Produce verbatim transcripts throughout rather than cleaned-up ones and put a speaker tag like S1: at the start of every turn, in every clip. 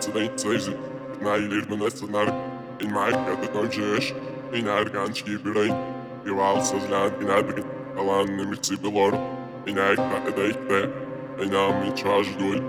S1: nem cézi, nailirme nessanar in maika dat no jesh, in arganch gibrein, gewals as land in adrin, alan mit sibelor, in aika edeite, in am in charge doil.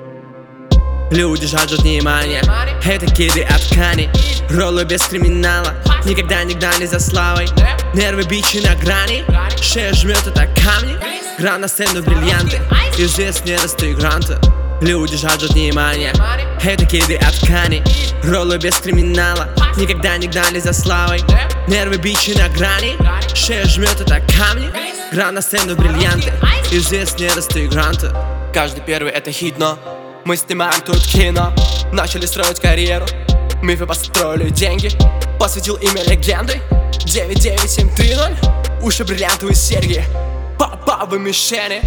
S2: Люди жаждут внимания, это киды от ткани. Роллы без криминала, никогда-никогда не за славой. Нервы бичи на грани, шея жмет это камни. Гра на сцену бриллианты, известные росты гранта. Люди жаждут внимания, это киды от ткани. Роллы без криминала, никогда-никогда не за славой. Нервы бичи на грани, шея жмет это камни. Гра на сцену бриллианты, известные росты гранта. Каждый первый это хит, но мы снимаем тут кино. Начали строить карьеру, мифы построили деньги. Посвятил имя легенды девять девять семь три ноль. Уши бриллиантовые серьги, попавы мишени.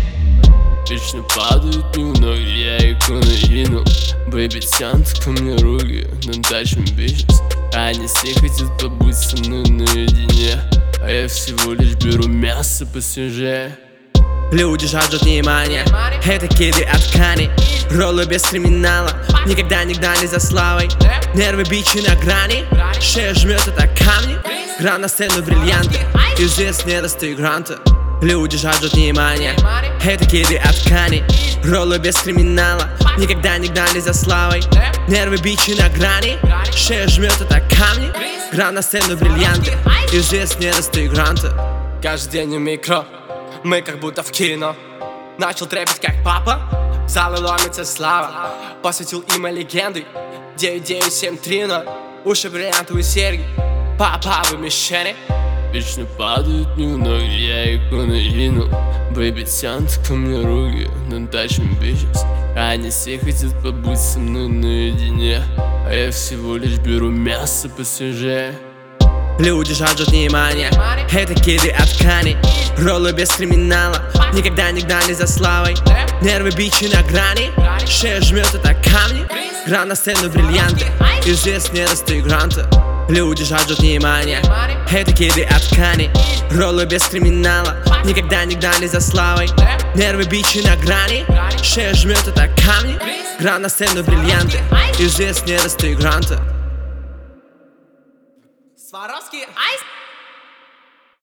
S3: Вечно падают немного, я икону. Бэйби тянут ко мне руки, но дальше бизнес. Они все хотят побыть со мной наедине, а я всего лишь беру мясо посвежее.
S2: Люди жаждут внимания, это киды от ткани. Роллы без криминала, никогда-никогда не за славой. Нервы бичи на грани, шея жмет это камни. Гра на сцену бриллианты, известные росты гранта. Люди жаждут внимания, это киды от ткани. Роллы без криминала, никогда-никогда не за славой. Нервы бичи на грани, шея жмет это камни. Гра на сцену бриллианты, известные росты гранта. Каждый день у микро, мы как будто в кино. Начал трэпить как папа, в залы ломится слава. Посвятил имя легенды девять девять семь три ноль. Уши бриллиантовые серьги, попавы мишени.
S3: Вечно падают немного, я икону винул. Бэйби тянут ко мне руки, но дальше бизнес. Они все хотят побыть со мной наедине, а я всего лишь беру мясо посвежее.
S2: Люди жаждут внимания, это киды от ткани. Роллы без криминала, никогда-никогда не за славой. Нервы бичи на грани, шея жмет это камни. Гра на сцену бриллианты, известные росты гранта. Люди жаждут внимания, это киды от ткани. Роллы без криминала, никогда-никогда не за славой. Нервы бичи на грани, шея жмет это камни. Гра на сцену бриллианты, известные росты гранта. Swarovski Ice.